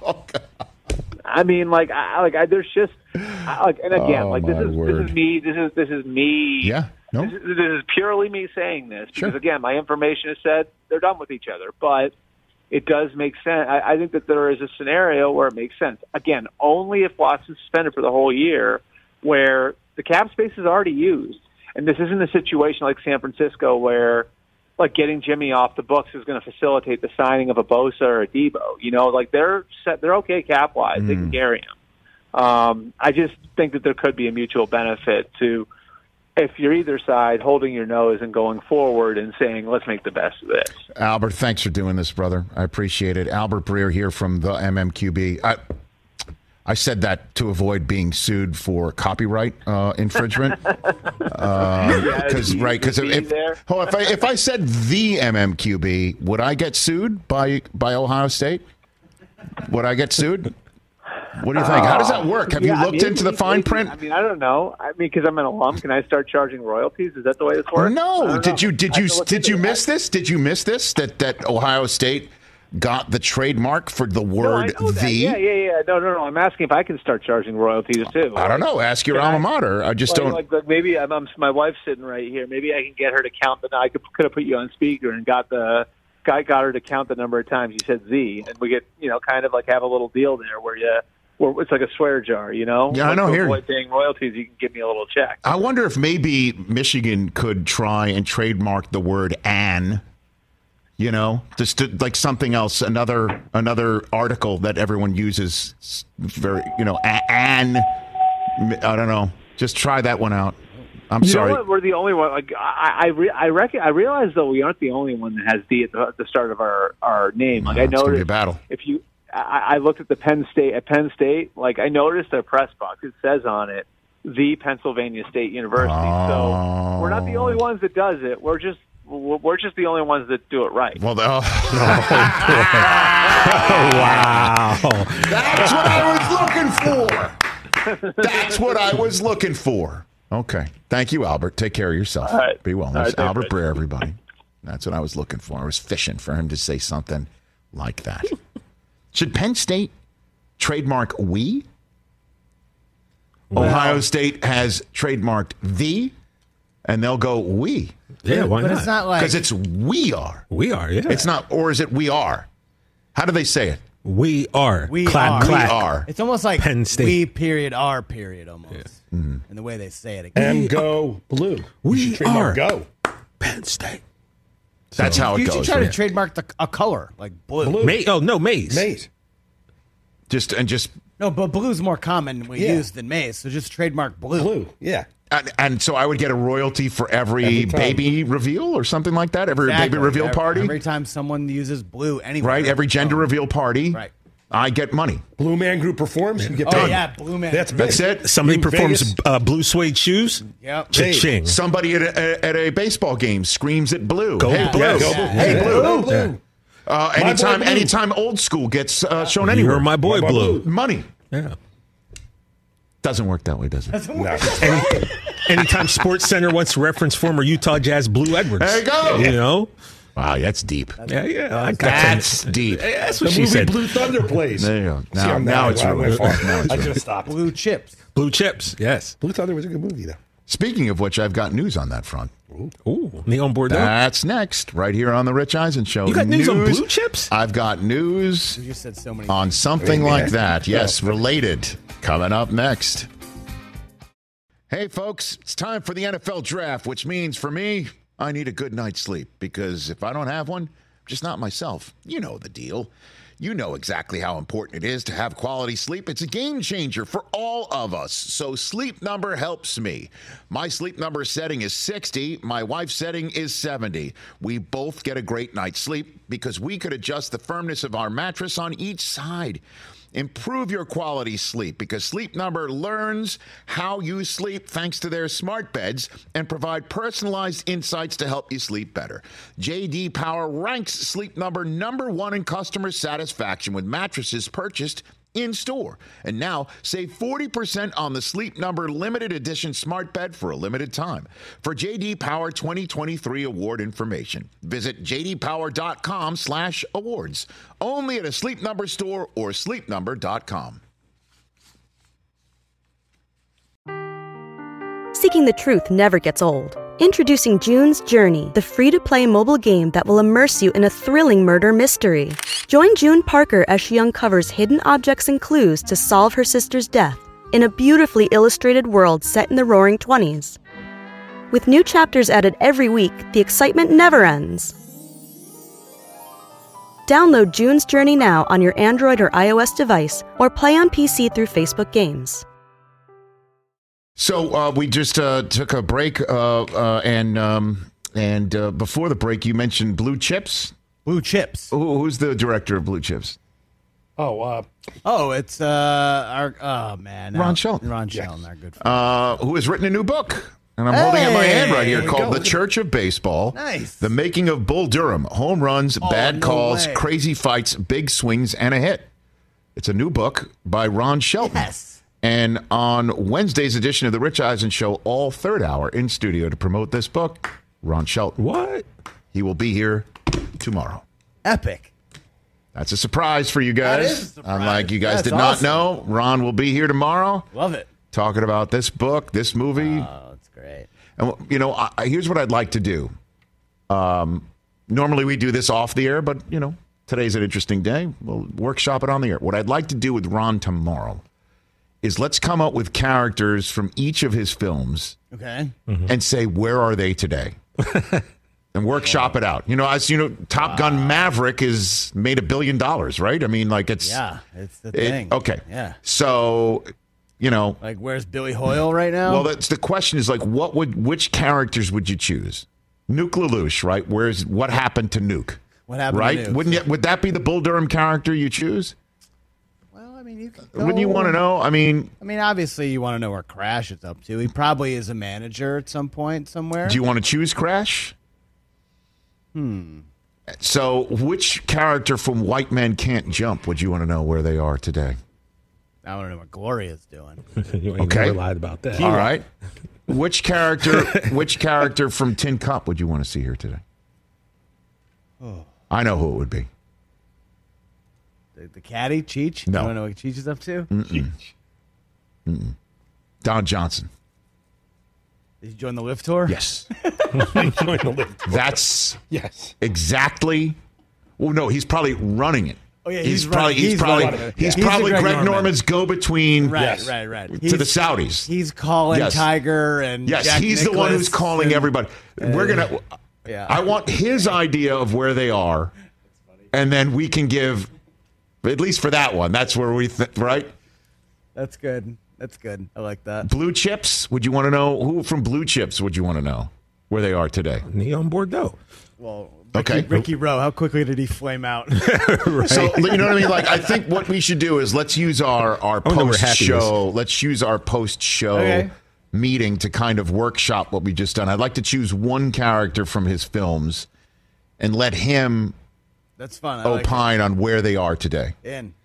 There's just, and again, this is me. This is me. Yeah. No. This is purely me saying this because, again, my information has said they're done with each other. But it does make sense. I think that there is a scenario where it makes sense. Again, only if Watson's suspended for the whole year where the cap space is already used. And this isn't a situation like San Francisco where, getting Jimmy off the books is going to facilitate the signing of a Bosa or a Debo. They're set. They're okay cap-wise. They can carry him. I just think that there could be a mutual benefit to, if you're either side, holding your nose and going forward and saying, let's make the best of this. Albert, thanks for doing this, brother. I appreciate it. Albert Breer here from the MMQB. I said that to avoid being sued for copyright infringement. Because if I said the MMQB, would I get sued by Ohio State? Would I get sued? What do you think? How does that work? Have you looked into the fine print? I mean, I don't know. I mean, because I'm an alum, can I start charging royalties? Is that the way this works? No. Did you miss this? Did you miss this? That Ohio State got the trademark for the word "the"? Yeah. No. I'm asking if I can start charging royalties too. I don't know. Ask your alma mater. I just don't. Like maybe my wife's sitting right here. Maybe I can get her to count I could have put you on speaker and got her to count the number of times you said "the," and we get kind of like have a little deal there where it's like a swear jar, Yeah, I know. Here, avoid paying royalties, you can give me a little check. I wonder if maybe Michigan could try and trademark the word "an." Just like something else, another article that everyone uses. Very, "an." I don't know. Just try that one out. I'm sorry. You know what? We're the only one. Like I realize though we aren't the only one that has "the" at the start of our name. Like I noticed, it's gonna be a battle. If you. I looked at Penn State. Like I noticed their press box. It says on it, "the Pennsylvania State University." So we're not the only ones that does it. We're just the only ones that do it right. Well, wow! That's what I was looking for. Okay, thank you, Albert. Take care of yourself. All right. Be well. All right, Albert Breer, everybody. That's what I was looking for. I was fishing for him to say something like that. Should Penn State trademark "we"? Well, Ohio State has trademarked "the," and they'll go "we." Yeah, why but not? It's not like Because it's "we are." We are, yeah. It's not, or is it "we are"? How do they say it? We are. We clap, are. clap. We are. It's almost like Penn State. we period are period almost. Yeah. And the way they say it. And go blue. We are. Go. Penn State. That's how it You goes. should try right? to trademark a color like blue. Maize. Maize. Just No, but blue's more common used than maize, so just trademark blue. Blue. Yeah. and so I would get a royalty for every baby reveal or something like that. Every baby reveal party. Every time someone uses blue anywhere. Right. Every gender reveal party. Right. I get money. Blue Man Group performs. You get Oh, paid. yeah, Blue Man. That's big. That's it. Somebody Blue performs Vegas. blue suede shoes. Yep. Cha-ching. Somebody at a baseball game screams at blue. Go Hey, Blue. blue. Yes. Go Blue. Hey, Yeah. blue. Go Blue. Anytime, Blue. anytime old school gets shown You anywhere. are my boy, My boy Blue. Money. Yeah. Doesn't work that way, does it? No. Anytime Sports Center wants to reference former Utah Jazz Blue Edwards. There you go. You know? Wow, that's deep. Yeah. I got That's deep. That's The what she movie said. Blue Thunder plays. There you go. See, Now, I'm now it's I ruined. went far. Now it's I ruined. just stopped. Blue chips. Blue chips. Yes. Blue Thunder was a good movie, though. Speaking of which, I've got news on that front. Ooh. Neon Bordeaux. That's next, right here on the Rich Eisen Show. You got news on blue chips? I've got news You just said so many. on something like that. Yes, related. Coming up next. Hey, folks, it's time for the NFL draft, which means for me, I need a good night's sleep because if I don't have one, I'm just not myself. You know the deal. You know exactly how important it is to have quality sleep. It's a game changer for all of us. So Sleep Number helps me. My Sleep Number setting is 60. My wife's setting is 70. We both get a great night's sleep because we could adjust the firmness of our mattress on each side. Improve your quality sleep because Sleep Number learns how you sleep thanks to their smart beds and provide personalized insights to help you sleep better. J.D. Power ranks Sleep Number #1 in customer satisfaction with mattresses purchased in-store. And now, save 40% on the Sleep Number limited edition smart bed for a limited time. For J.D. Power 2023 award information, visit jdpower.com/awards. Only at a Sleep Number store or sleepnumber.com. Seeking the truth never gets old. Introducing June's Journey, the free-to-play mobile game that will immerse you in a thrilling murder mystery. Join June Parker as she uncovers hidden objects and clues to solve her sister's death in a beautifully illustrated world set in the Roaring '20s. With new chapters added every week, the excitement never ends. Download June's Journey now on your Android or iOS device or play on PC through Facebook Games. So we just took a break, and before the break, you mentioned Blue Chips. Blue chips. Who's the director of Blue Chips? Oh, it's man, Ron Shelton. Ron Shelton, our good friend. Who has written a new book. And I'm holding it in my hand right here called The Church of Baseball. Nice. The Making of Bull Durham. Home runs, bad calls, way. crazy fights, big swings, and a hit. It's a new book by Ron Shelton. Yes. And on Wednesday's edition of the Rich Eisen Show, all third hour in studio to promote this book, Ron Shelton. What? He will be here tomorrow. Epic. That's a surprise for you That guys. is a surprise. Unlike you guys That's did not awesome. know, Ron will be here tomorrow Love it. talking about this book, this movie. Oh, that's great. And, here's what I'd like to do. Normally we do this off the air, but, today's an interesting day. We'll workshop it on the air. What I'd like to do with Ron tomorrow is let's come up with characters from each of his films Okay. and say, where are they today? And workshop it out. As you know, Top Gun Maverick is made $1 billion, right? I mean, like it's the thing. Okay. Yeah. So, Like, where's Billy Hoyle right now? well, that's the question is like, which characters would you choose? Nuke LaLoosh, right? What happened to Nuke? What happened right? to Nuke? Would that be the Bull Durham character you choose? Well, I mean, you could Wouldn't you want to know? I mean, obviously, you want to know where Crash is up to. He probably is a manager at some point somewhere. do you want to choose Crash? So, which character from White Men Can't Jump would you want to know where they are today? I want to know what Gloria's doing. You ain't Okay. never lied about that. All right. Which character from Tin Cup would you want to see here today? I know who it would be. The caddy, Cheech? No. You want to know what Cheech is up to? Don Johnson. Did he join the lift tour? Yes. Yes. That's exactly. Well, no, he's probably running it. Oh, yeah, he's he's probably running- he's he's probably running it. he's Yeah. probably He's the Greg Greg Norman. Norman's go between Right. to the Saudis. He's calling Yes. Tiger and Yes, Jack he's the one who's Nicklaus calling and- everybody. We're gonna. Yeah. I want his idea of where they are, and then we can give, at least for that one. That's where we right. That's good. That's good. I like that. Blue Chips. Would you want to know who from Blue Chips? Would you want to know where they are today? Neon Bordeaux. Well, Okay. Ricky Rowe, how quickly did he flame out? So you know what I mean? Like, I think what we should do is let's use our know where post Happy show. Let's use our post show Okay. meeting to kind of workshop what we just done. I'd like to choose one character from his films and let him That's fun. I like opine on where they are today. it. In.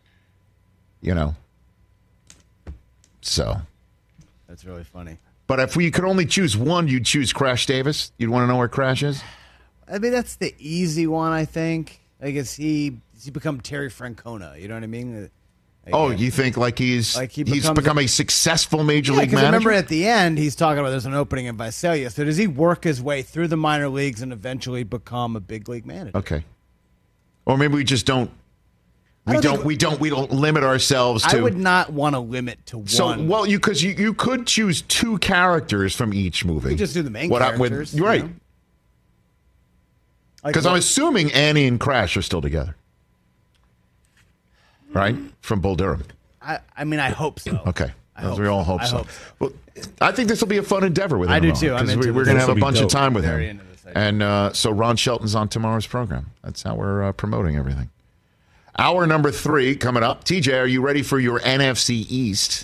So, That's really funny. but if we could only choose one, you'd choose Crash Davis. You'd want to know where Crash is? I mean, that's the easy one, I think. Like, has he become Terry Francona? You know what I mean? Like, Oh, you think like he's he he's becomes become a successful major Yeah, league because manager? remember at the end, he's talking about there's an opening in Visalia. So does he work his way through the minor leagues and eventually become a big league manager? Okay. Or maybe we just don't. We don't limit ourselves to. I would not want to limit to So one. well, you could choose two characters from each movie. You just do the main What characters. you're right. you know? Like Because I'm what- assuming Annie and Crash are still together, right? From Bull Durham. I mean, I hope so. Okay. I hope we all so. hope I so. hope so. Well, I think this will be a fun endeavor with him. I do Ron, too. I'm 'cause into we're this. going to This have a will be bunch of dope. time with Very him. into this idea. And so Ron Shelton's on tomorrow's program. That's how we're promoting everything. Hour number 3 coming up. TJ, are you ready for your NFC East?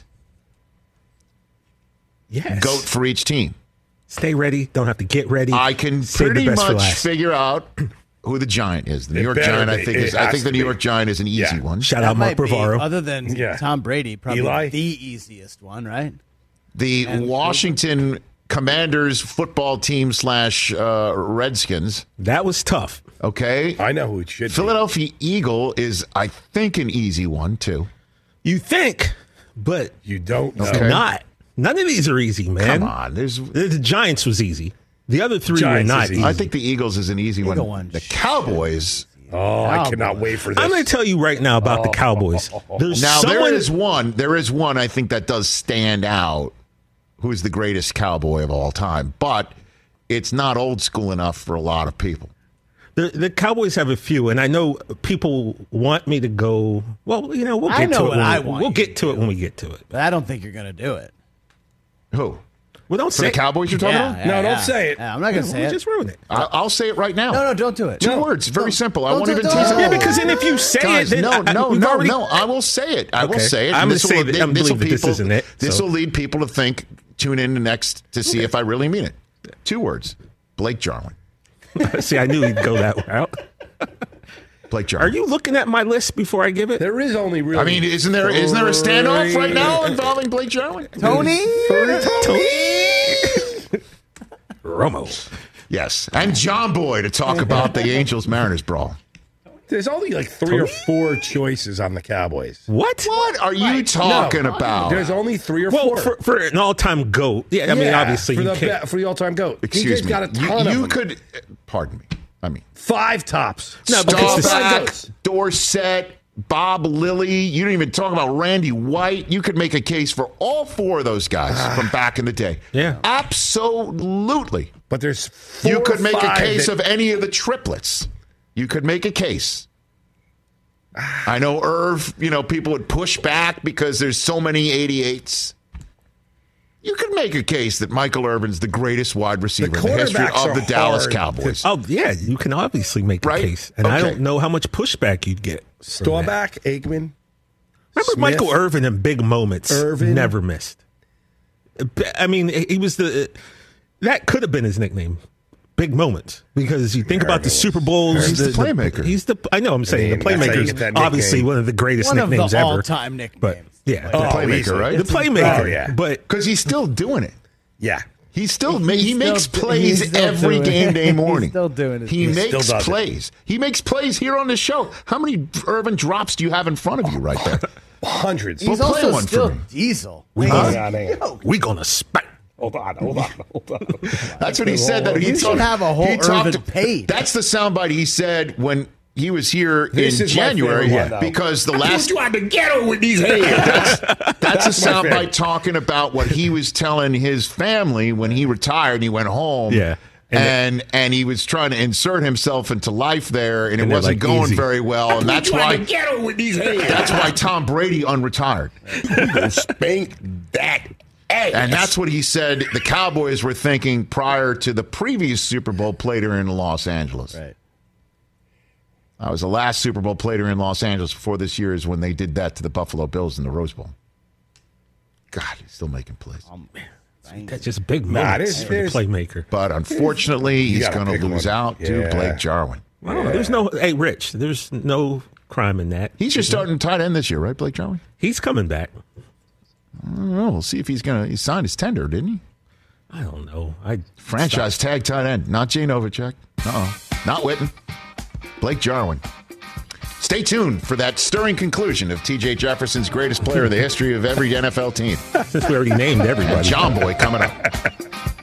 Yes. Goat for each team. Stay ready. Don't have to get ready. I can Save the pretty best for much last. figure out who the Giant is. The New It York better Giant, I be. think, It is. I has think the to New be. York Giant is an easy Yeah. one. Shout That out Mark might be, Bavaro. other than Yeah. Tom Brady, probably Eli? the easiest one, right? The And Washington Commanders football team / Redskins. That was tough. Okay. I know who it should Philadelphia Eagle is, I think, an easy one, too. You think, but be. You don't know. Okay. not. None of these are easy, man. Come on. The Giants was easy. The other three Giants were not is easy. easy. I think the Eagles is an easy one. Eagle one. The Cowboys. Oh, I cannot wait for this. I'm going to tell you right now about the Cowboys. There's Now, someone, there is one I think that does stand out, who is the greatest Cowboy of all time, but it's not old school enough for a lot of people. the Cowboys have a few, and I know people want me to go. Well, you know, we'll I get know to what it. I When, want we'll you get to to it do. when we get to it. But I don't think you're going to do it. Who? Well, don't For say the Cowboys you're talking about? No, don't say it. Yeah, I'm not going to say We it. just ruined it. I'll say it right now. No, don't do it. Two words. Very simple. I Don't won't do even it. tease Don't. it. Yeah, because then if you say Guys, it, then we've already- no. I will say it. I will Okay. say it. I'm This gonna will- say that- I'm this will believe that this people- isn't it, This so. will lead people to think, tune in next to see if I really mean it. 2 words. Blake Jarwin. See, I knew he'd go that route. Blake Jarwin. Are you looking at my list before I give it? There is only really. I mean, isn't there a standoff right now involving Blake Jarwin? Tony. Romo. Yes, and John Boy to talk about the Angels-Mariners brawl. There's only like 3 or 4 choices on the Cowboys. What? What are you talking about? There's only 3 or 4. Well, for an all-time GOAT. Yeah, I mean, obviously for you the can't. for the all-time GOAT. Excuse me. Got a ton of you them. could, pardon me. I mean, 5 tops. No, because Staubach, Dorsett, Bob Lilly. You don't even talk about Randy White. You could make a case for all 4 of those guys from back in the day. Yeah. Absolutely. But there's 4 You could make or 5 a case that- of any of the triplets. You could make a case. I know Irv, people would push back because there's so many 88s. You could make a case that Michael Irvin's the greatest wide receiver in the history quarterbacks of the are Dallas hard. Cowboys. Oh, yeah, you can obviously make a Right? case. And I Okay. don't know how much pushback you'd get. Staubach, Aikman. Remember Smith, Michael Irvin in big moments? Irvin. Never missed. I mean, he was that could have been his nickname. Big moments, because you think about the Super Bowls. He's the playmaker. I know. I'm saying I mean, the that's how you playmaker. get that Obviously, nickname. one of the greatest One of nicknames the ever. all-time nicknames. But yeah, The playmaker, easily. right? the playmaker. Oh, yeah. But Because he's still doing it. Yeah. He He's makes still- plays he's still every doing game it. day morning. He's still doing it. He He still makes does it. plays. He makes plays here on the show. How many Irvin drops do you have in front of you right there? Hundreds. He's Well, play also one for still me. Diesel. Hang Like, on, hang on. we gonna spank. Hold on. That's what he said. That he You should have a whole he talked- Irvin page. That's the soundbite he said when he was here This in is my January favorite one, though. because the last you out the ghetto with these hands. that's a my favorite. soundbite talking about what he was telling his family when he retired and he went home. Yeah. And he was trying to insert himself into life there, and it And they're wasn't like, going easy. very well. And that's why ghetto with these hands. that's why Tom Brady unretired. We gonna spank that ass. And that's what he said the Cowboys were thinking prior to the previous Super Bowl played here in Los Angeles. Right. I was the last Super Bowl played here in Los Angeles before this year is when they did that to the Buffalo Bills in the Rose Bowl. God, he's still making plays. That's just big Nah, moments for the there's- playmaker. But unfortunately, he's gotta going to pick lose one. out to Yeah. Blake Jarwin. I don't know. There's no. Hey, Rich. There's no crime in that. He's just starting tight end this year, right, Blake Jarwin? He's coming back. I don't know. We'll see if he signed his tender, didn't he? I don't know. Franchise tag tight end, not Jay Novacek. Not Witten. Blake Jarwin. Stay tuned for that stirring conclusion of T.J. Jefferson's greatest player in the history of every NFL team. Since we already named everybody. John Boy coming up.